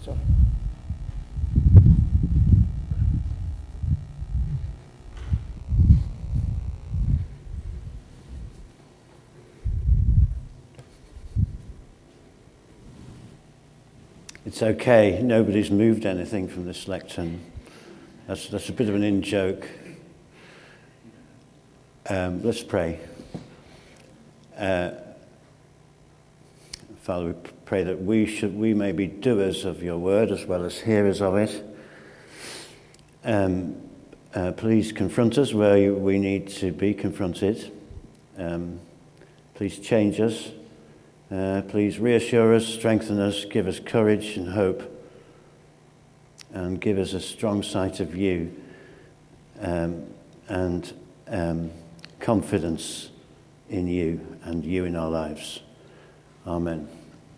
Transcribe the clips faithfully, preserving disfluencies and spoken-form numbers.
Sorry. It's okay, nobody's moved anything from this lectern. That's, that's a bit of an in-joke. Um, let's pray. Uh, Father, we pray that we should we may be doers of your word as well as hearers of it. Um, uh, please confront us where we need to be confronted. Um, please change us. Uh, please reassure us, strengthen us, give us courage and hope, and give us a strong sight of you um, and um, confidence in you and you in our lives. Amen.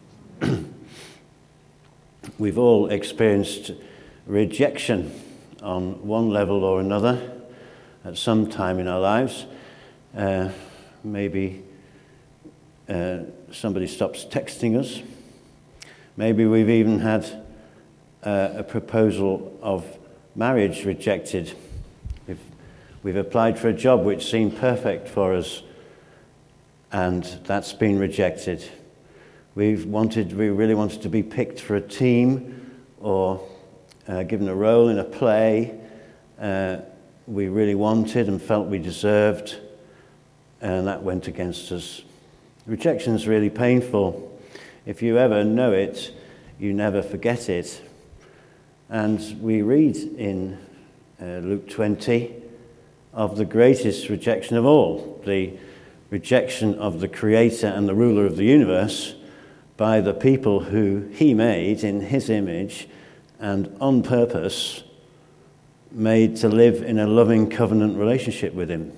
We've all experienced rejection on one level or another at some time in our lives. Uh, maybe uh, somebody stops texting us. Maybe we've even had uh, a proposal of marriage rejected. We've, we've applied for a job which seemed perfect for us, and that's been rejected. We've wanted, we really wanted to be picked for a team or uh, given a role in a play uh, we really wanted and felt we deserved, and that went against us. Rejection is really painful. If you ever know it, you never forget it. And we read in uh, Luke twenty of the greatest rejection of all, the rejection of the Creator and the ruler of the universe by the people who he made in his image and on purpose made to live in a loving covenant relationship with him.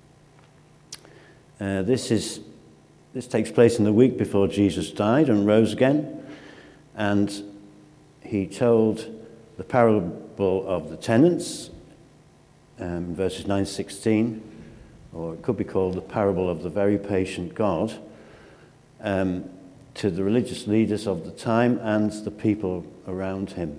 Uh, this is this takes place in the week before Jesus died and rose again, and he told the parable of the tenants, um, verses nine to sixteen, or it could be called the parable of the very patient God, um, to the religious leaders of the time and the people around him.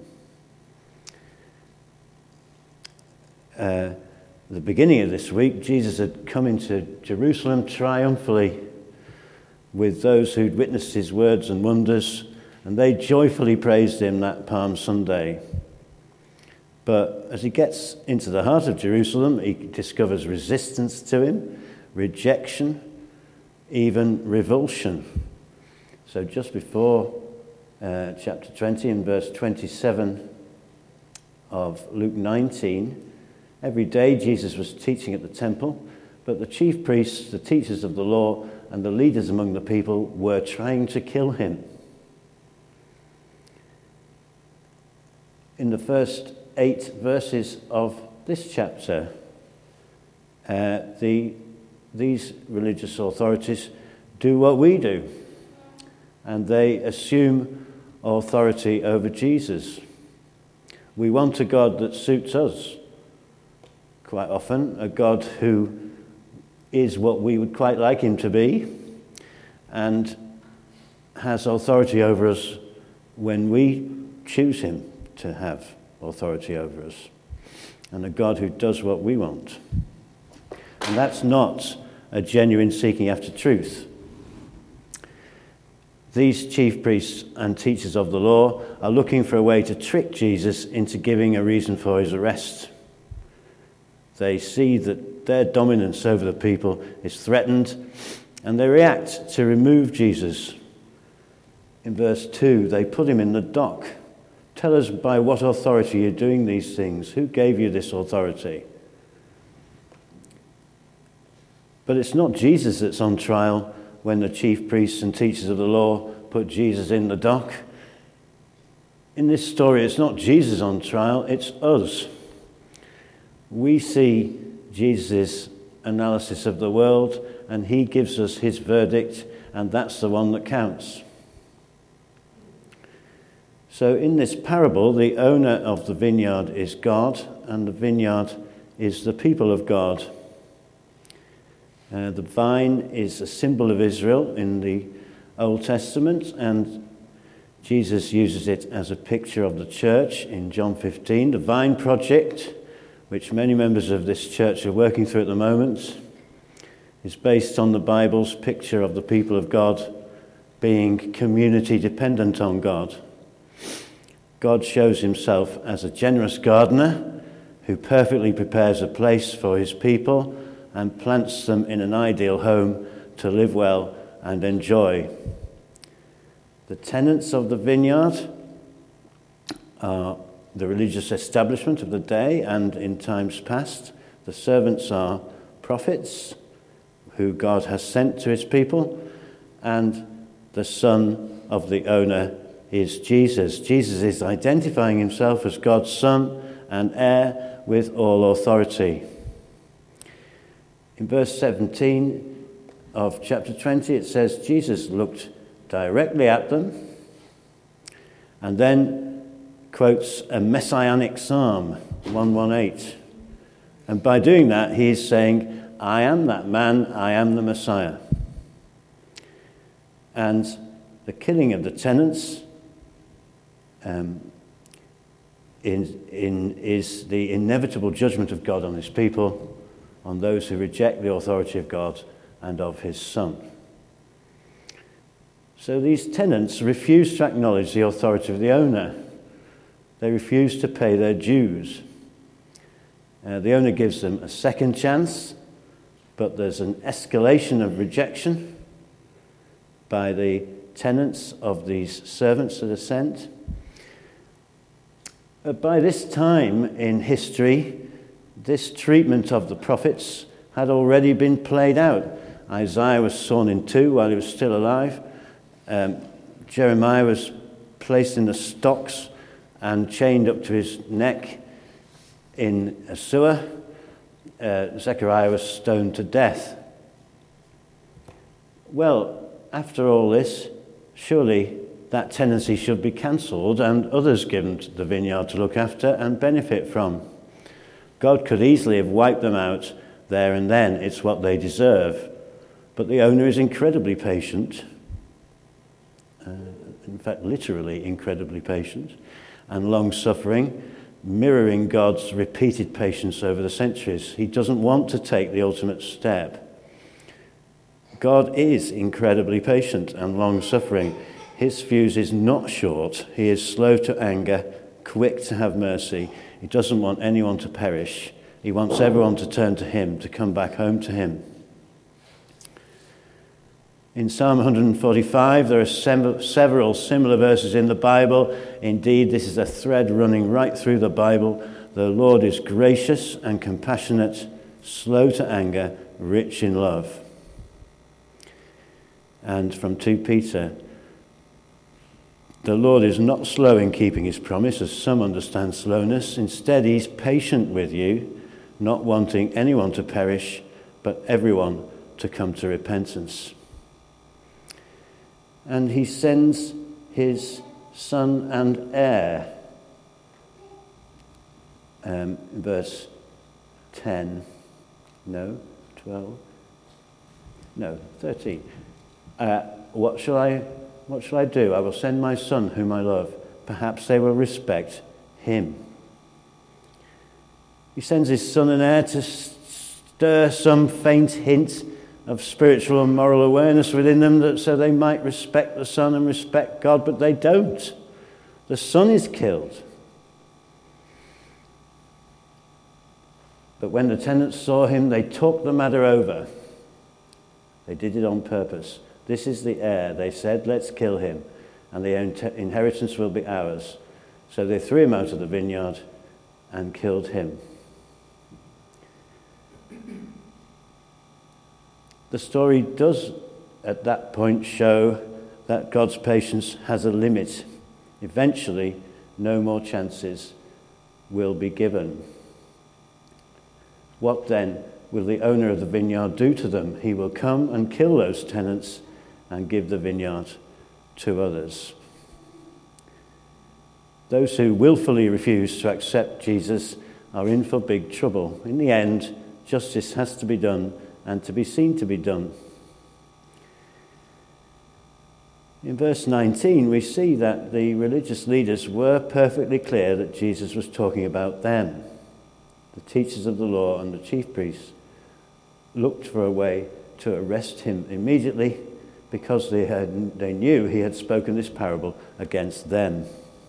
Uh, the beginning of this week, Jesus had come into Jerusalem triumphantly with those who'd witnessed his words and wonders, and they joyfully praised him that Palm Sunday. But as he gets into the heart of Jerusalem, he discovers resistance to him, rejection, even revulsion. So just before uh, chapter twenty and verse twenty-seven of Luke nineteen, every day Jesus was teaching at the temple, but the chief priests, the teachers of the law, and the leaders among the people were trying to kill him. In the first eight verses of this chapter, uh, the, these religious authorities do what we do, and they assume authority over Jesus. We want a God that suits us, quite often, a God who is what we would quite like him to be and has authority over us when we choose him to have authority over us, and a God who does what we want. And that's not a genuine seeking after truth. These chief priests and teachers of the law are looking for a way to trick Jesus into giving a reason for his arrest. They see that their dominance over the people is threatened, and they react to remove Jesus. In verse two, they put him in the dock. Tell us by what authority you're doing these things. Who gave you this authority? But it's not Jesus that's on trial when the chief priests and teachers of the law put Jesus in the dock. In this story, it's not Jesus on trial, it's us. We see Jesus' analysis of the world, and he gives us his verdict, and that's the one that counts. So in this parable, the owner of the vineyard is God, and the vineyard is the people of God. Uh, the vine is a symbol of Israel in the Old Testament, and Jesus uses it as a picture of the church in John fifteen. The Vine Project, which many members of this church are working through at the moment, is based on the Bible's picture of the people of God being community dependent on God. God shows himself as a generous gardener who perfectly prepares a place for his people and plants them in an ideal home to live well and enjoy. The tenants of the vineyard are the religious establishment of the day and in times past. The servants are prophets who God has sent to his people, and the son of the owner is Jesus. Jesus is identifying himself as God's son and heir with all authority. In verse seventeen of chapter twenty, it says, Jesus looked directly at them and then quotes a messianic psalm, one eighteen. And by doing that, he is saying, I am that man, I am the Messiah. And the killing of the tenants um, in, in, is the inevitable judgment of God on his people, on those who reject the authority of God and of his Son. So these tenants refuse to acknowledge the authority of the owner. They refuse to pay their dues. Uh, the owner gives them a second chance, but there's an escalation of rejection by the tenants of these servants that are sent. Uh, by this time in history, this treatment of the prophets had already been played out. Isaiah was sawn in two while he was still alive. Um, Jeremiah was placed in the stocks and chained up to his neck in a sewer. Uh, Zechariah was stoned to death. Well, after all this, surely that tenancy should be cancelled and others given to the vineyard to look after and benefit from. God could easily have wiped them out there and then. It's what they deserve. But the owner is incredibly patient. Uh, in fact, literally incredibly patient and long-suffering, mirroring God's repeated patience over the centuries. He doesn't want to take the ultimate step. God is incredibly patient and long-suffering. His fuse is not short. He is slow to anger, quick to have mercy. He doesn't want anyone to perish. He wants everyone to turn to him, to come back home to him. In Psalm one forty-five, there are sem- several similar verses in the Bible. Indeed, this is a thread running right through the Bible. The Lord is gracious and compassionate, slow to anger, rich in love. And from Second Peter, the Lord is not slow in keeping his promise, as some understand slowness. Instead, he's patient with you, not wanting anyone to perish, but everyone to come to repentance. And he sends his son and heir. Um, verse ten. No, twelve. No, thirteen. Uh, what shall I what shall I do? I will send my son whom I love. Perhaps they will respect him. He sends his son and heir to stir some faint hint of spiritual and moral awareness within them, that so they might respect the Son and respect God, but they don't. The Son is killed. But when the tenants saw him, they talked the matter over. They did it on purpose. This is the heir, they said, let's kill him, and the inheritance will be ours. So they threw him out of the vineyard and killed him. The story does, at that point, show that God's patience has a limit. Eventually, no more chances will be given. What then will the owner of the vineyard do to them? He will come and kill those tenants and give the vineyard to others. Those who willfully refuse to accept Jesus are in for big trouble. In the end, justice has to be done and to be seen to be done. In verse nineteen, we see that the religious leaders were perfectly clear that Jesus was talking about them. The teachers of the law and the chief priests looked for a way to arrest him immediately because they had, they knew he had spoken this parable against them.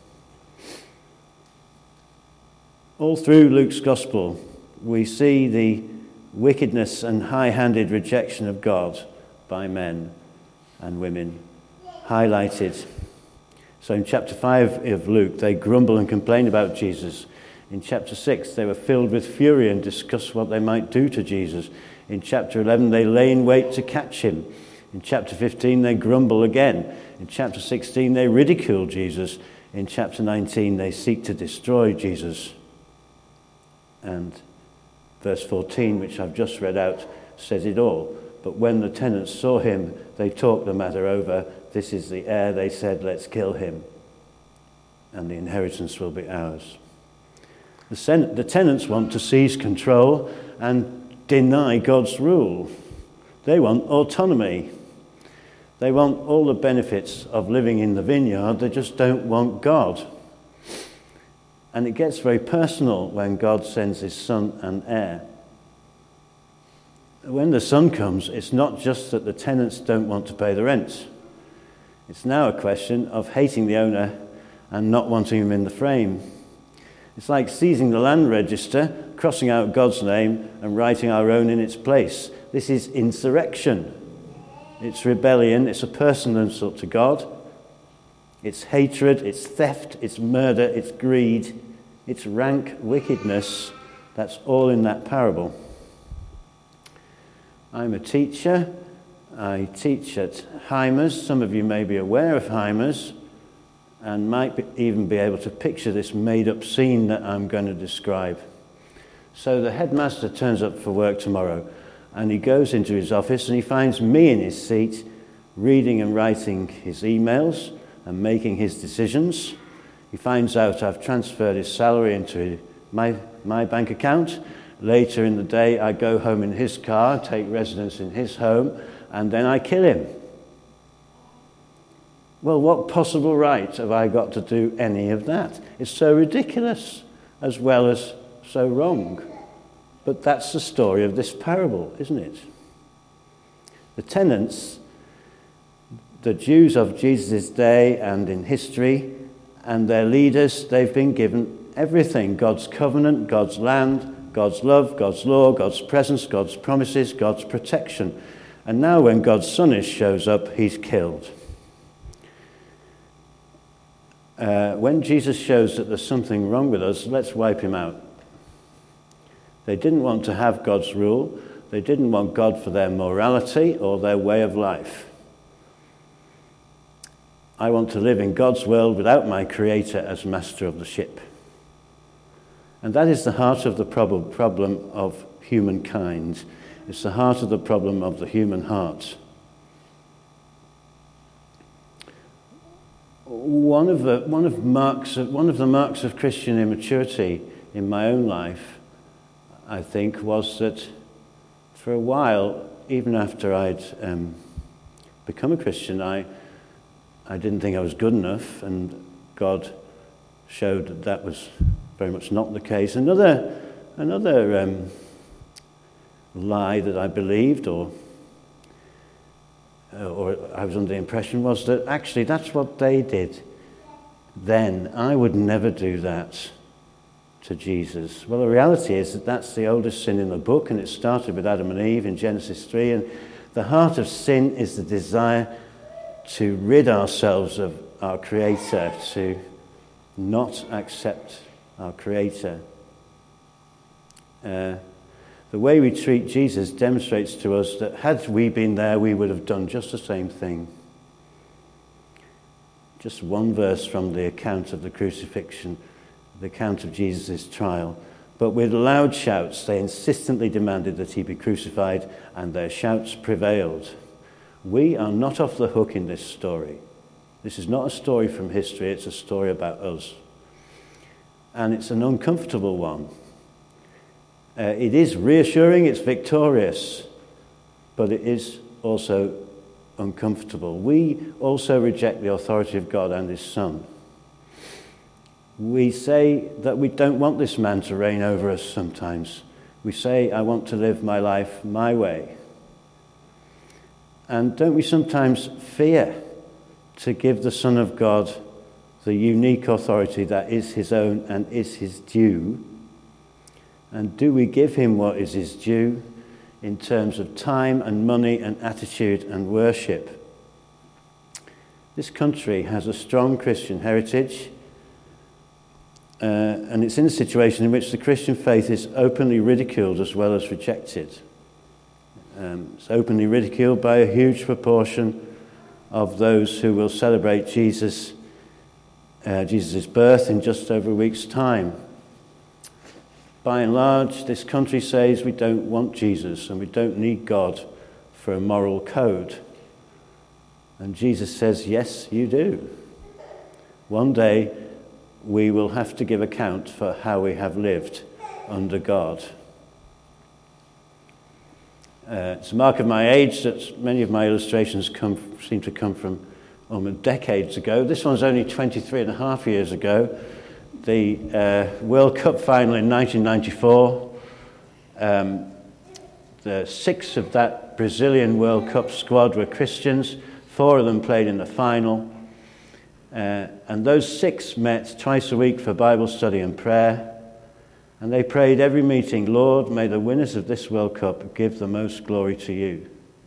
All through Luke's gospel, we see the wickedness and high-handed rejection of God by men and women highlighted. So in chapter five of Luke, they grumble and complain about Jesus. In chapter six, they were filled with fury and discussed what they might do to Jesus. In chapter eleven, they lay in wait to catch him. In chapter fifteen, they grumble again. In chapter sixteen, they ridicule Jesus. In chapter nineteen, they seek to destroy Jesus. And verse fourteen, which I've just read out, says it all. But when the tenants saw him, they talked the matter over. This is the heir, they said, let's kill him, and the inheritance will be ours. The, sen- the tenants want to seize control and deny God's rule. They want autonomy. They want all the benefits of living in the vineyard. They just don't want God. And it gets very personal when God sends his son and heir. When the son comes, it's not just that the tenants don't want to pay the rent. It's now a question of hating the owner and not wanting him in the frame. It's like seizing the land register, crossing out God's name and writing our own in its place. This is insurrection. It's rebellion. It's a personal insult to God. It's hatred. It's theft. It's murder. It's greed. It's rank wickedness. That's all in that parable. I'm a teacher. I teach at Heimers. Some of you may be aware of Heimers and might be, even be able to picture this made-up scene that I'm going to describe. So the headmaster turns up for work tomorrow, and he goes into his office and he finds me in his seat reading and writing his emails and making his decisions. He finds out I've transferred his salary into my, my bank account. Later in the day, I go home in his car, take residence in his home, and then I kill him. Well, what possible right have I got to do any of that? It's so ridiculous, as well as so wrong. But that's the story of this parable, isn't it? The tenants, the Jews of Jesus' day and in history, and their leaders, they've been given everything. God's covenant, God's land, God's love, God's law, God's presence, God's promises, God's protection. And now when God's Son shows up, he's killed. Uh, when Jesus shows that there's something wrong with us, let's wipe him out. They didn't want to have God's rule. They didn't want God for their morality or their way of life. I want to live in God's world without my Creator as master of the ship. And that is the heart of the prob- problem of humankind. It's the heart of the problem of the human heart. One of the one of marks of, one of the marks of Christian immaturity in my own life, I think, was that for a while, even after I'd um, become a Christian, I I didn't think I was good enough, and God showed that that was very much not the case. Another another. Um, lie that I believed or or I was under the impression was that actually that's what they did then. I would never do that to Jesus. Well, the reality is that that's the oldest sin in the book, and it started with Adam and Eve in Genesis three, and the heart of sin is the desire to rid ourselves of our Creator, to not accept our Creator. Uh, The way we treat Jesus demonstrates to us that had we been there, we would have done just the same thing. Just one verse from the account of the crucifixion, the account of Jesus' trial. But with loud shouts, they insistently demanded that he be crucified, and their shouts prevailed. We are not off the hook in this story. This is not a story from history, it's a story about us. And it's an uncomfortable one. Uh, it is reassuring, it's victorious, but it is also uncomfortable. We also reject the authority of God and his Son. We say that we don't want this man to reign over us sometimes. We say, I want to live my life my way. And don't we sometimes fear to give the Son of God the unique authority that is his own and is his due? And do we give him what is his due in terms of time and money and attitude and worship? This country has a strong Christian heritage, uh, and it's in a situation in which the Christian faith is openly ridiculed as well as rejected. Um, it's openly ridiculed by a huge proportion of those who will celebrate Jesus, uh, Jesus' birth in just over a week's time. By and large, this country says we don't want Jesus and we don't need God for a moral code. And Jesus says, yes, you do. One day, we will have to give account for how we have lived under God. Uh, it's a mark of my age that many of my illustrations come, seem to come from almost decades ago. This one's only twenty-three and a half years ago. The uh, World Cup final in nineteen ninety-four. Um, the six of that Brazilian World Cup squad were Christians. Four of them played in the final. Uh, and those six met twice a week for Bible study and prayer. And they prayed every meeting, Lord, may the winners of this World Cup give the most glory to you.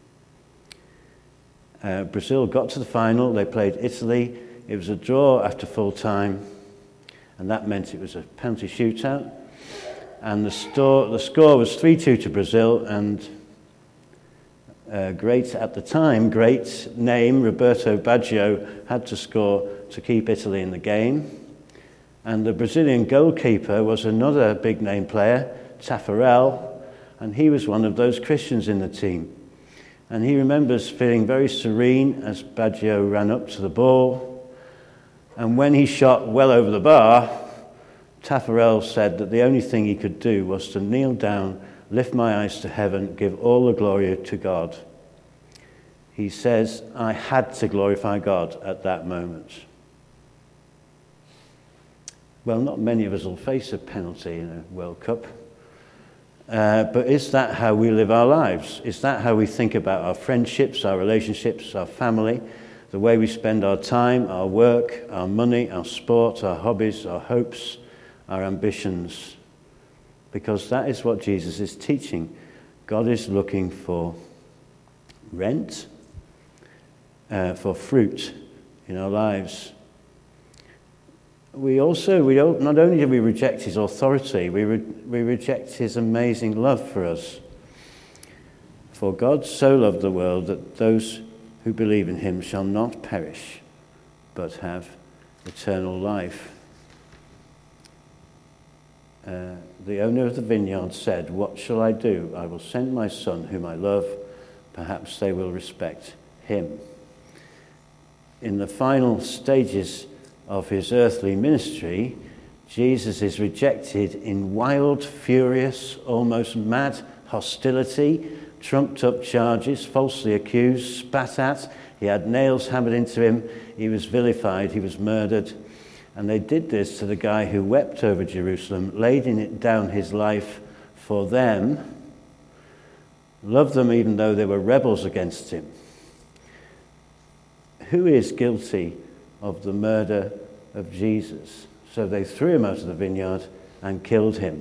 Uh, Brazil got to the final. They played Italy. It was a draw after full time. And that meant it was a penalty shootout. And the, store, the score was three two to Brazil. And uh, great, at the time, great name, Roberto Baggio, had to score to keep Italy in the game. And the Brazilian goalkeeper was another big-name player, Taffarel, and he was one of those Christians in the team. And he remembers feeling very serene as Baggio ran up to the ball. And when he shot well over the bar, Taffarel said that the only thing he could do was to kneel down, lift my eyes to heaven, give all the glory to God. He says, I had to glorify God at that moment. Well, not many of us will face a penalty in a World Cup. Uh, but is that how we live our lives? Is that how we think about our friendships, our relationships, our family, the way we spend our time, our work, our money, our sport, our hobbies, our hopes, our ambitions? Because that is what Jesus is teaching. God is looking for rent, uh, for fruit in our lives. We also, we don't, not only do we reject his authority, we, re, we reject his amazing love for us. For God so loved the world that those who believe in him shall not perish, but have eternal life. Uh, the owner of the vineyard said, what shall I do? I will send my son whom I love. Perhaps they will respect him. In the final stages of his earthly ministry, Jesus is rejected in wild, furious, almost mad hostility, trumped up charges, falsely accused, spat at. He had nails hammered into him. He was vilified. He was murdered. And they did this to the guy who wept over Jerusalem, laid in it down his life for them, loved them even though they were rebels against him. Who is guilty of the murder of Jesus? So they threw him out of the vineyard and killed him.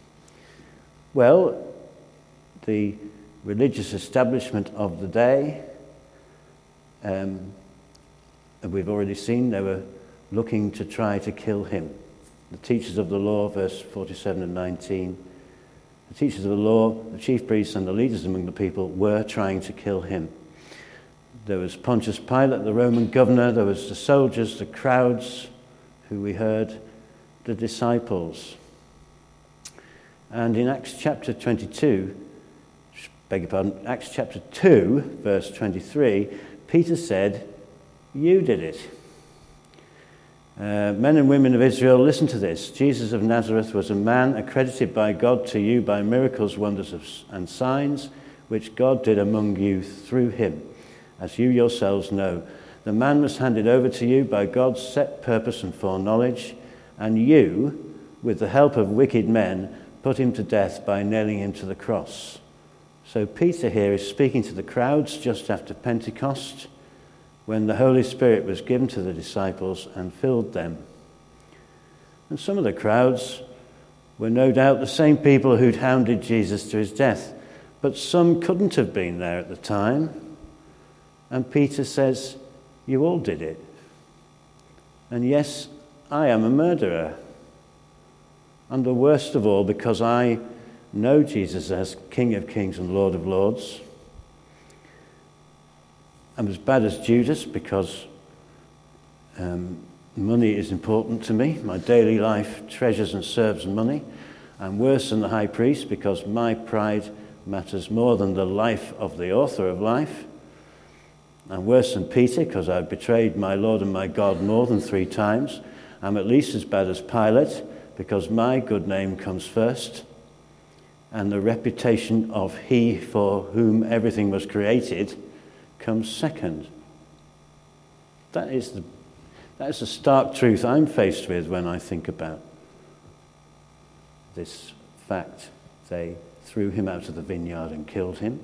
Well, the religious establishment of the day, um, and we've already seen they were looking to try to kill him. The teachers of the law, verse forty-seven and nineteen, the teachers of the law, the chief priests and the leaders among the people were trying to kill him. There was Pontius Pilate, the Roman governor. There was the soldiers, the crowds, who we heard, the disciples. And in Acts chapter twenty-two, beg your pardon, Acts chapter two, verse twenty-three, Peter said, you did it. Uh, men and women of Israel, listen to this. Jesus of Nazareth was a man accredited by God to you by miracles, wonders, and signs, which God did among you through him. as you yourselves know. The man was handed over to you by God's set purpose and foreknowledge, and you, with the help of wicked men, put him to death by nailing him to the cross. So Peter here is speaking to the crowds just after Pentecost, when the Holy Spirit was given to the disciples and filled them. And some of the crowds were no doubt the same people who'd hounded Jesus to his death, but some couldn't have been there at the time. And Peter says, you all did it. And yes, I am a murderer. And the worst of all, because I know Jesus as King of Kings and Lord of Lords. I'm as bad as Judas because um, money is important to me. My daily life treasures and serves money. I'm worse than the high priest because my pride matters more than the life of the author of life. I'm worse than Peter because I've betrayed my Lord and my God more than three times. I'm at least as bad as Pilate because my good name comes first, and the reputation of he for whom everything was created comes second. That is the, that is the stark truth I'm faced with when I think about this fact. They threw him out of the vineyard and killed him.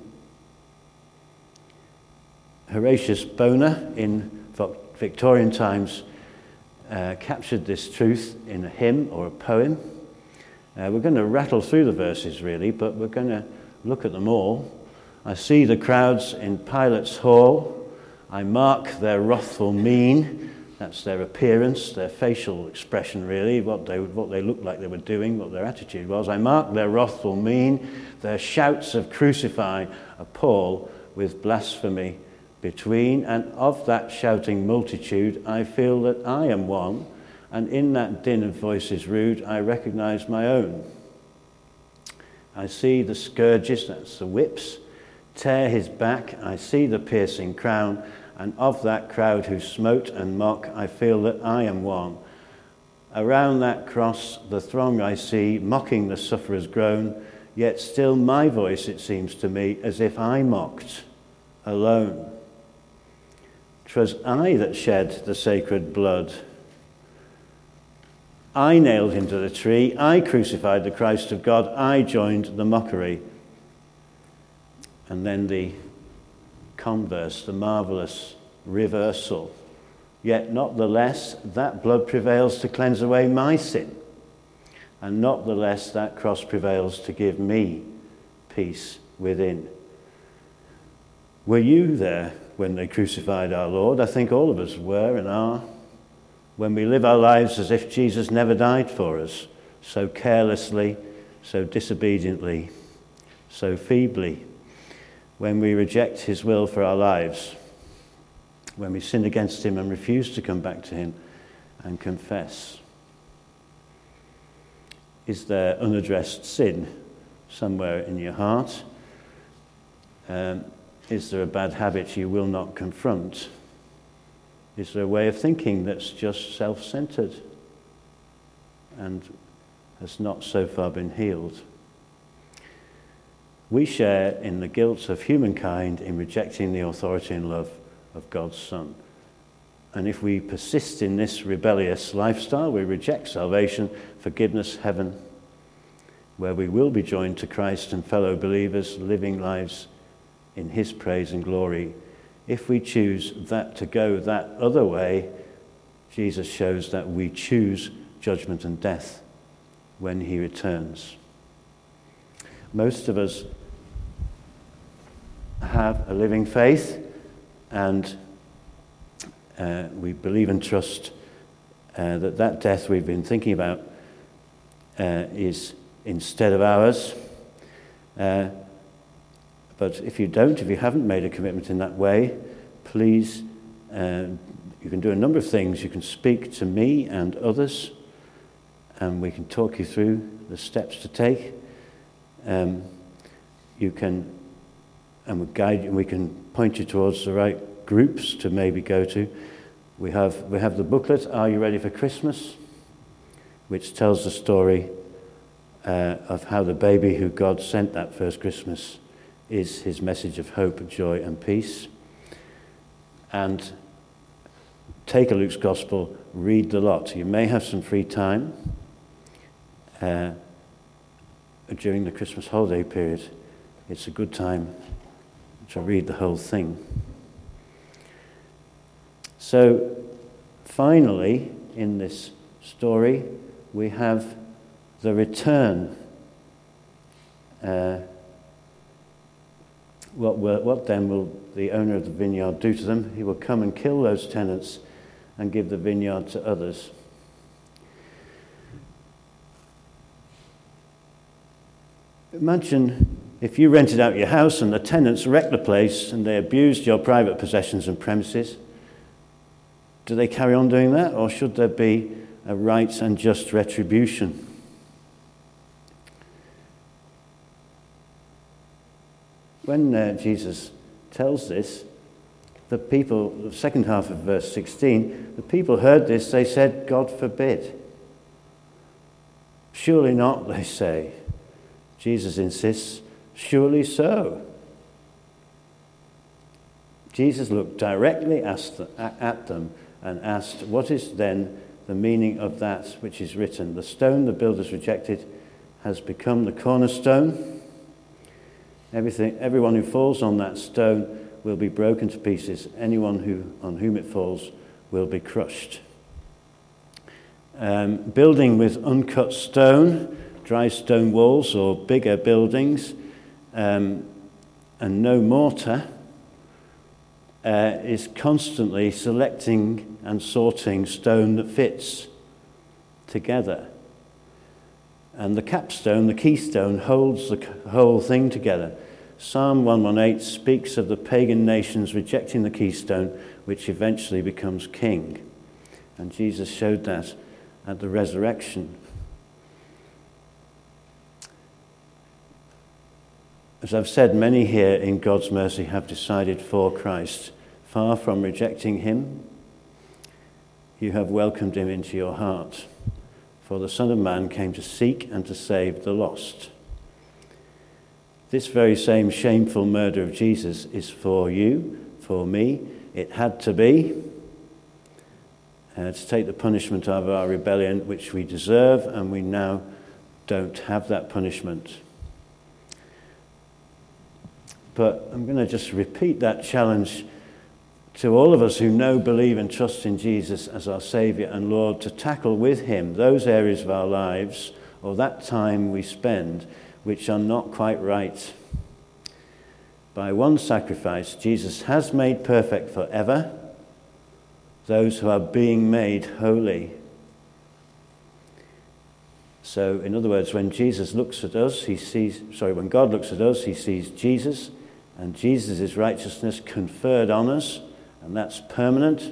Horatius Bonar in Victorian times uh, captured this truth in a hymn or a poem. Uh, we're going to rattle through the verses really, but we're going to look at them all. I see the crowds in Pilate's hall. I mark their wrathful mien. That's their appearance, their facial expression really, what they, what they looked like they were doing, what their attitude was. I mark their wrathful mien. Their shouts of crucify appall with blasphemy between, and of that shouting multitude I feel that I am one, and in that din of voices rude I recognize my own. I see the scourges, that's the whips, tear his back. I see the piercing crown, and of that crowd who smote and mock I feel that I am one. Around that cross the throng I see, mocking the sufferer's groan, yet still my voice it seems to me as if I mocked alone. 'Twas I that shed the sacred blood. I nailed him to the tree. I crucified the Christ of God. I joined the mockery. And then the converse, the marvelous reversal. Yet not the less that blood prevails to cleanse away my sin. And not the less that cross prevails to give me peace within. Were you there when they crucified our Lord? I think all of us were and are. When we live our lives as if Jesus never died for us, so carelessly, so disobediently, so feebly. When we reject his will for our lives, when we sin against him and refuse to come back to him and confess. Is there unaddressed sin somewhere in your heart? Um, Is there a bad habit you will not confront? Is there a way of thinking that's just self-centered and has not so far been healed? We share in the guilt of humankind in rejecting the authority and love of God's Son. And if we persist in this rebellious lifestyle, we reject salvation, forgiveness, heaven, where we will be joined to Christ and fellow believers, living lives in his praise and glory. If we choose that to go that other way, Jesus shows that we choose judgment and death when he returns. Most of us have a living faith, and uh, we believe and trust uh, that that death we've been thinking about uh, is instead of ours. Uh, But if you don't, if you haven't made a commitment in that way, please, uh, you can do a number of things. You can speak to me and others, and we can talk you through the steps to take. Um, you can, and we guide you, we can point you towards the right groups to maybe go to. We have we have the booklet, Are You Ready for Christmas?, which tells the story uh, of how the baby who God sent that first Christmas is his message of hope, joy, and peace. and take a Luke's Gospel, read the lot. You may have some free time uh, during the Christmas holiday period. It's a good time to read the whole thing. So, finally, in this story, we have the return. Uh, what, will, what then will the owner of the vineyard do to them? He will come and kill those tenants and give the vineyard to others. Imagine if you rented out your house and the tenants wrecked the place and they abused your private possessions and premises. Do they carry on doing that, or should there be a right and just retribution? When uh, Jesus tells this, the people, the second half of verse sixteen, the people heard this, they said, God forbid. Surely not, they say. Jesus insists, surely so. Jesus looked directly at them and asked, what is then the meaning of that which is written? The stone the builders rejected has become the cornerstone. Everything, everyone who falls on that stone will be broken to pieces. Anyone who, on whom it falls will be crushed. Um, building with uncut stone, dry stone walls or bigger buildings, um, and no mortar, uh, is constantly selecting and sorting stone that fits together. And the capstone, the keystone, holds the whole thing together. Psalm one eighteen speaks of the pagan nations rejecting the keystone, which eventually becomes king. And Jesus showed that at the resurrection. As I've said, many here in God's mercy have decided for Christ. Far from rejecting him, you have welcomed him into your heart. For the Son of Man came to seek and to save the lost. This very same shameful murder of Jesus is for you, for me. It had to be, uh, to take the punishment of our rebellion, which we deserve, and we now don't have that punishment. But I'm going to just repeat that challenge to all of us who know, believe and trust in Jesus as our Saviour and Lord, to tackle with him those areas of our lives or that time we spend which are not quite right. By one sacrifice, Jesus has made perfect forever those who are being made holy. So, in other words, when Jesus looks at us, he sees, sorry, when God looks at us, he sees Jesus, and Jesus' righteousness conferred on us, and that's permanent.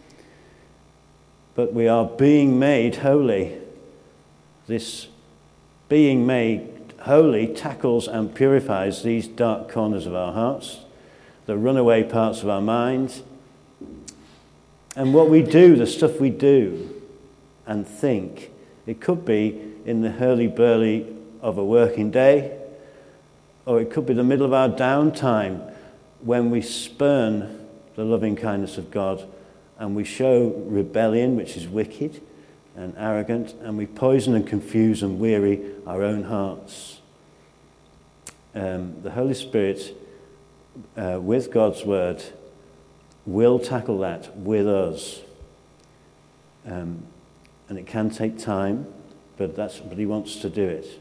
But we are being made holy. This being made holy tackles and purifies these dark corners of our hearts, the runaway parts of our minds, and what we do, the stuff we do and think. It could be in the hurly-burly of a working day, or it could be the middle of our downtime when we spurn the loving kindness of God and we show rebellion, which is wicked and arrogant, and we poison and confuse and weary our own hearts. Um, the Holy Spirit, uh, with God's word, will tackle that with us. Um, and it can take time, but that's but he wants to do it.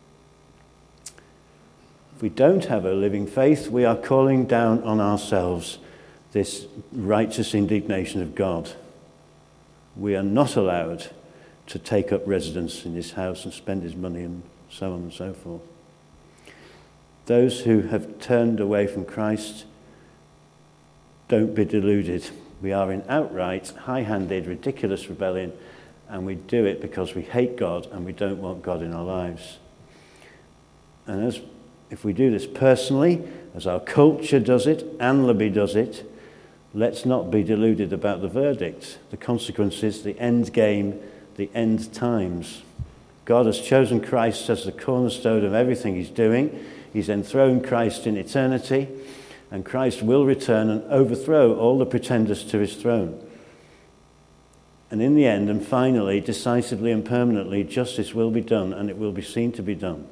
If we don't have a living faith, we are calling down on ourselves this righteous indignation of God. We are not allowed to take up residence in his house and spend his money and so on and so forth. Those who have turned away from Christ, don't be deluded. We are in outright, high-handed, ridiculous rebellion, and we do it because we hate God and we don't want God in our lives. And as if we do this personally, as our culture does it, Anlaby does it, let's not be deluded about the verdict, the consequences, the end game, the end times. God has chosen Christ as the cornerstone of everything he's doing. He's enthroned Christ in eternity, and Christ will return and overthrow all the pretenders to his throne. And in the end, and finally, decisively and permanently, justice will be done, and it will be seen to be done.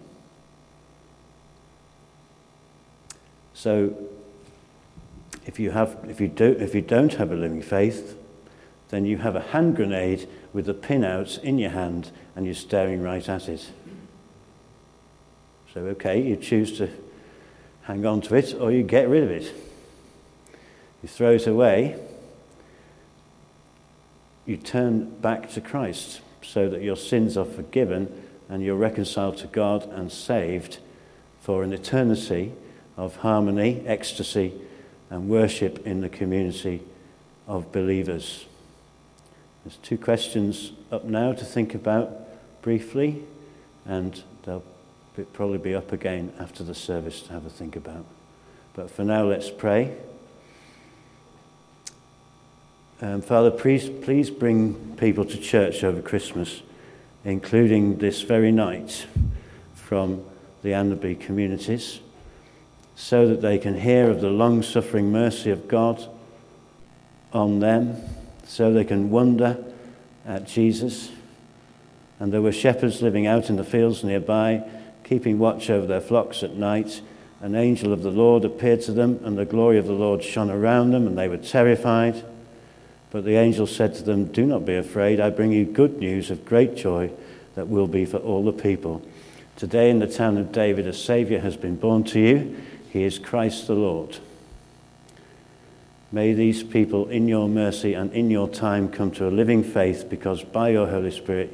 So, if you have, if you do, if you don't have a living faith, then you have a hand grenade with the pin out in your hand, and you're staring right at it. So, okay, you choose to hang on to it, or you get rid of it. You throw it away. You turn back to Christ so that your sins are forgiven and you're reconciled to God and saved for an eternity of harmony, ecstasy, and worship in the community of believers. There's two questions up now to think about briefly, and they'll probably be up again after the service to have a think about. But for now, let's pray. Um, Father, please, please bring people to church over Christmas, including this very night, from the Annaby communities, so that they can hear of the long-suffering mercy of God on them, so they can wonder at Jesus. And there were shepherds living out in the fields nearby, keeping watch over their flocks at night. An angel of the Lord appeared to them, and the glory of the Lord shone around them, and they were terrified. But the angel said to them, "Do not be afraid. I bring you good news of great joy that will be for all the people. Today in the town of David a Saviour has been born to you. He is Christ the Lord." May these people in your mercy and in your time come to a living faith, because by your Holy Spirit